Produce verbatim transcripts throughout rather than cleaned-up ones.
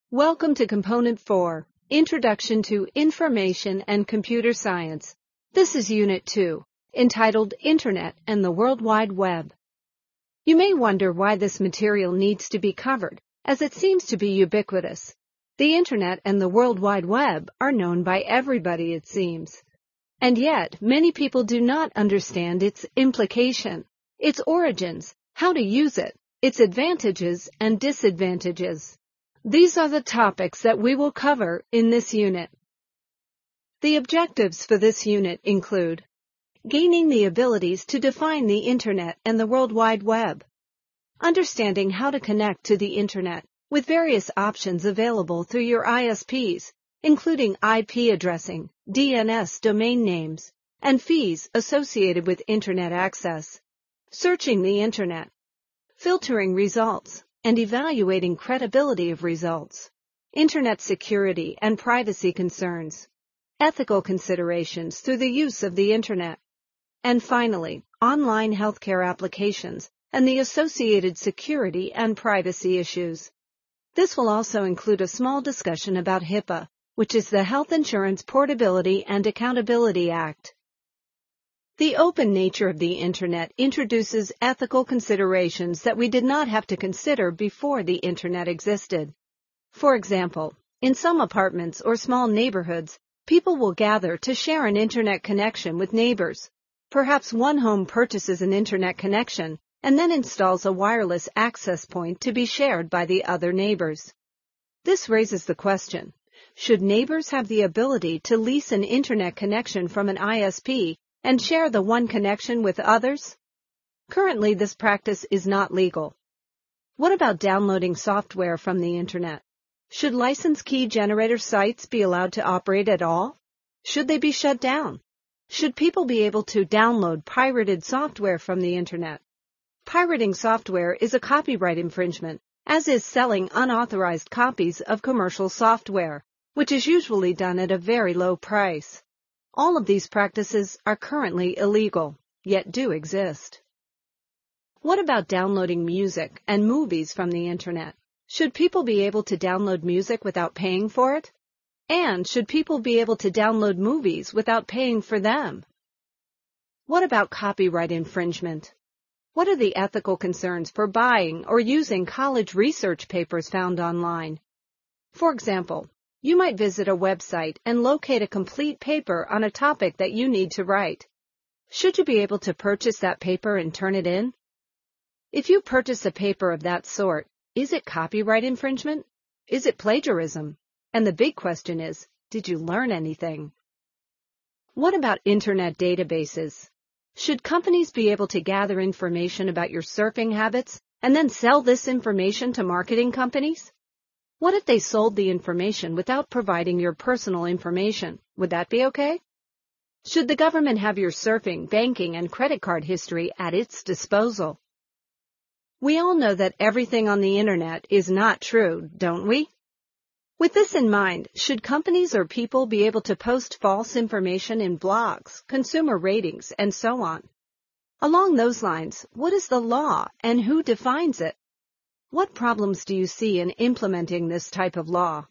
Welcome to Component four, Introduction to Information and Computer Science. This is Unit two, entitled Internet and the World Wide Web. You may wonder why this material needs to be covered, as it seems to be ubiquitous. The Internet and the World Wide Web are known by everybody, it seems. And yet, many people do not understand its implication, its origins, how to use it, its advantages and disadvantages. These are the topics that we will cover in this unit. The objectives for this unit include gaining the abilities to define the Internet and the World Wide Web, understanding how to connect to the Internet with various options available through your I S Ps, including I P addressing, D N S domain names, and fees associated with Internet access, searching the Internet, filtering results, and evaluating credibility of results, Internet security and privacy concerns, ethical considerations through the use of the Internet, and finally, online healthcare applications and the associated security and privacy issues. This will also include a small discussion about HIPAA, which is the Health Insurance Portability and Accountability Act. The open nature of the Internet introduces ethical considerations that we did not have to consider before the Internet existed. For example, in some apartments or small neighborhoods, people will gather to share an Internet connection with neighbors. Perhaps one home purchases an Internet connection and then installs a wireless access point to be shared by the other neighbors. This raises the question, should neighbors have the ability to lease an Internet connection from an I S P and share the one connection with others? Currently, this practice is not legal. What about downloading software from the Internet? Should license key generator sites be allowed to operate at all? Should they be shut down? Should people be able to download pirated software from the Internet? Pirating software is a copyright infringement, as is selling unauthorized copies of commercial software, which is usually done at a very low price. All of these practices are currently illegal, yet do exist. What about downloading music and movies from the Internet? Should people be able to download music without paying for it? And should people be able to download movies without paying for them? What about copyright infringement? What are the ethical concerns for buying or using college research papers found online? For example, you might visit a website and locate a complete paper on a topic that you need to write. Should you be able to purchase that paper and turn it in? If you purchase a paper of that sort, is it copyright infringement? Is it plagiarism? And the big question is, did you learn anything? What about Internet databases? Should companies be able to gather information about your surfing habits and then sell this information to marketing companies? What if they sold the information without providing your personal information? Would that be okay? Should the government have your surfing, banking, and credit card history at its disposal? We all know that everything on the Internet is not true, don't we? With this in mind, should companies or people be able to post false information in blogs, consumer ratings, and so on? Along those lines, what is the law and who defines it? What problems do you see in implementing this type of law?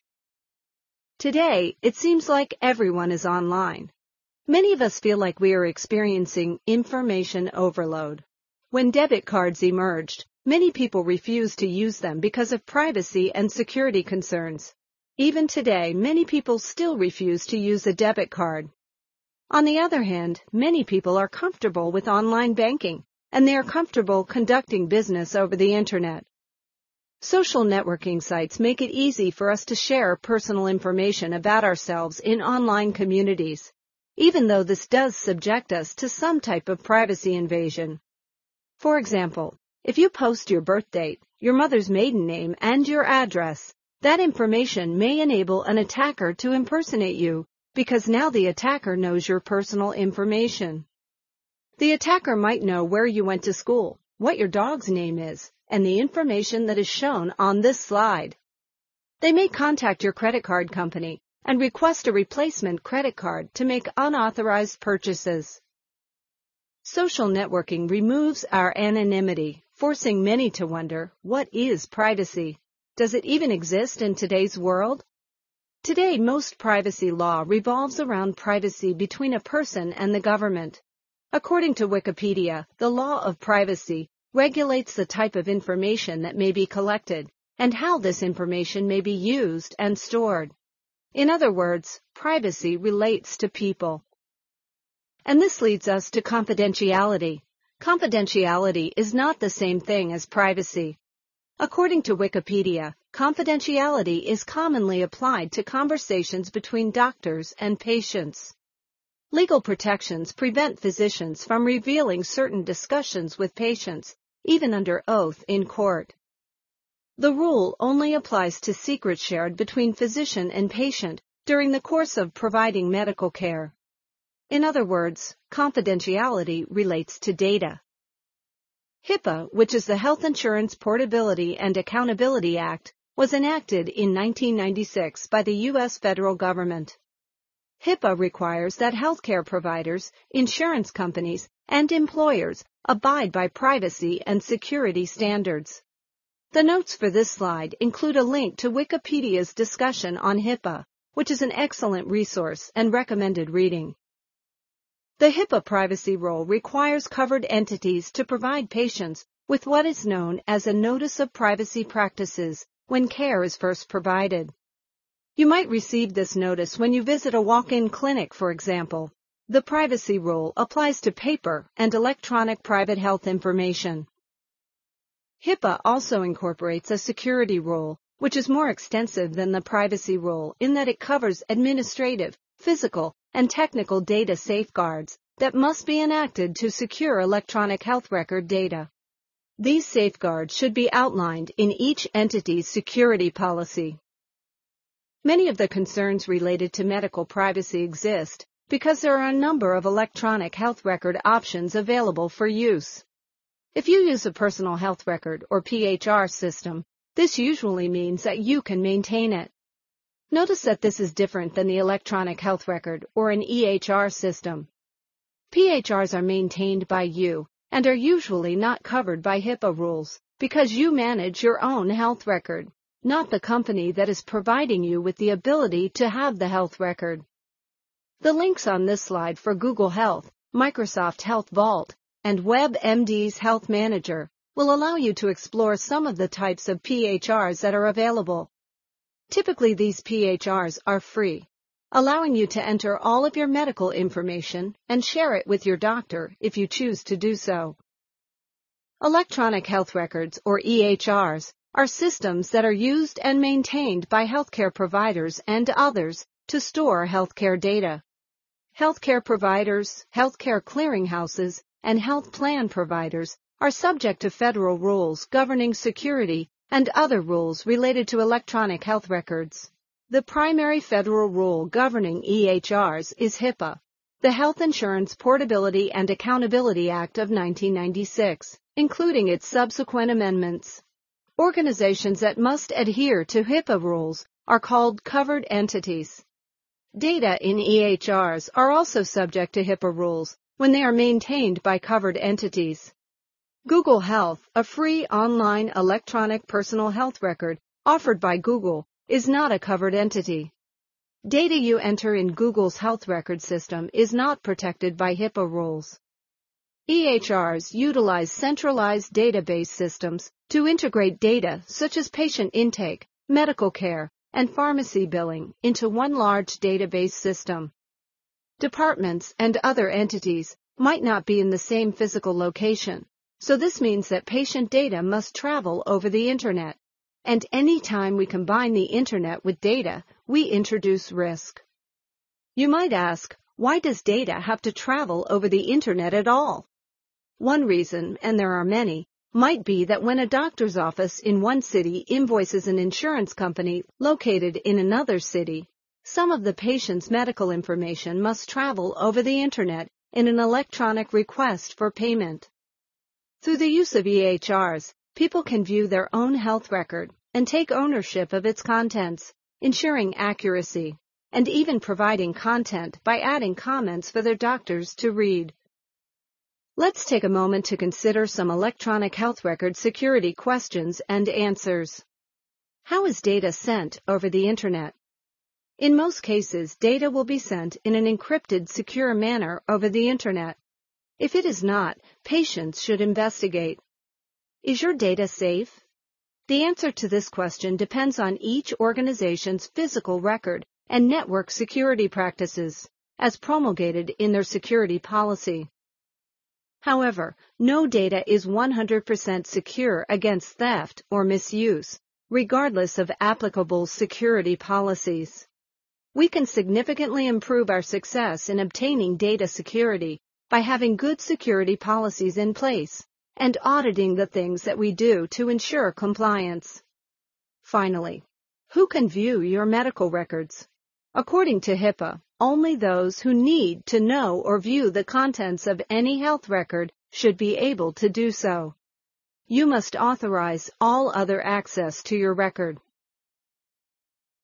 Today, it seems like everyone is online. Many of us feel like we are experiencing information overload. When debit cards emerged, many people refused to use them because of privacy and security concerns. Even today, many people still refuse to use a debit card. On the other hand, many people are comfortable with online banking, and they are comfortable conducting business over the Internet. Social networking sites make it easy for us to share personal information about ourselves in online communities, even though this does subject us to some type of privacy invasion. For example, if you post your birth date, your mother's maiden name, and your address, that information may enable an attacker to impersonate you because now the attacker knows your personal information. The attacker might know where you went to school, what your dog's name is, and the information that is shown on this slide. They may contact your credit card company and request a replacement credit card to make unauthorized purchases. Social networking removes our anonymity, forcing many to wonder, what is privacy? Does it even exist in today's world? Today, most privacy law revolves around privacy between a person and the government. According to Wikipedia, the law of privacy regulates the type of information that may be collected and how this information may be used and stored. In other words, privacy relates to people. And this leads us to confidentiality. Confidentiality is not the same thing as privacy. According to Wikipedia, confidentiality is commonly applied to conversations between doctors and patients. Legal protections prevent physicians from revealing certain discussions with patients, even under oath in court. The rule only applies to secrets shared between physician and patient during the course of providing medical care. In other words, confidentiality relates to data. HIPAA, which is the Health Insurance Portability and Accountability Act, was enacted in nineteen ninety-six by the U S federal government. HIPAA requires that healthcare providers, insurance companies, and employers abide by privacy and security standards. The notes for this slide include a link to Wikipedia's discussion on HIPAA, which is an excellent resource and recommended reading. The HIPAA privacy rule requires covered entities to provide patients with what is known as a Notice of Privacy Practices when care is first provided. You might receive this notice when you visit a walk-in clinic, for example. The privacy rule applies to paper and electronic private health information. HIPAA also incorporates a security rule, which is more extensive than the privacy rule in that it covers administrative, physical, and technical data safeguards that must be enacted to secure electronic health record data. These safeguards should be outlined in each entity's security policy. Many of the concerns related to medical privacy exist because there are a number of electronic health record options available for use. If you use a personal health record or P H R system, this usually means that you can maintain it. Notice that this is different than the electronic health record or an E H R system. P H Rs are maintained by you and are usually not covered by HIPAA rules because you manage your own health record, not the company that is providing you with the ability to have the health record. The links on this slide for Google Health, Microsoft Health Vault, and WebMD's Health Manager will allow you to explore some of the types of P H Rs that are available. Typically, these P H Rs are free, allowing you to enter all of your medical information and share it with your doctor if you choose to do so. Electronic health records, or E H Rs, are systems that are used and maintained by healthcare providers and others to store healthcare data. Healthcare providers, healthcare clearinghouses, and health plan providers are subject to federal rules governing security and other rules related to electronic health records. The primary federal rule governing E H Rs is HIPAA, the Health Insurance Portability and Accountability Act of nineteen ninety-six, including its subsequent amendments. Organizations that must adhere to HIPAA rules are called covered entities. Data in E H Rs are also subject to HIPAA rules when they are maintained by covered entities. Google Health, a free online electronic personal health record offered by Google, is not a covered entity. Data you enter in Google's health record system is not protected by HIPAA rules. E H Rs utilize centralized database systems to integrate data such as patient intake, medical care, and pharmacy billing into one large database system. Departments and other entities might not be in the same physical location, so this means that patient data must travel over the Internet. And any time we combine the Internet with data, we introduce risk. You might ask, why does data have to travel over the Internet at all? One reason, and there are many, might be that when a doctor's office in one city invoices an insurance company located in another city, some of the patient's medical information must travel over the Internet in an electronic request for payment. Through the use of E H Rs, people can view their own health record and take ownership of its contents, ensuring accuracy, and even providing content by adding comments for their doctors to read. Let's take a moment to consider some electronic health record security questions and answers. How is data sent over the Internet? In most cases, data will be sent in an encrypted, secure manner over the Internet. If it is not, patients should investigate. Is your data safe? The answer to this question depends on each organization's physical record and network security practices, as promulgated in their security policy. However, no data is one hundred percent secure against theft or misuse, regardless of applicable security policies. We can significantly improve our success in obtaining data security by having good security policies in place and auditing the things that we do to ensure compliance. Finally, who can view your medical records? According to HIPAA, only those who need to know or view the contents of any health record should be able to do so. You must authorize all other access to your record.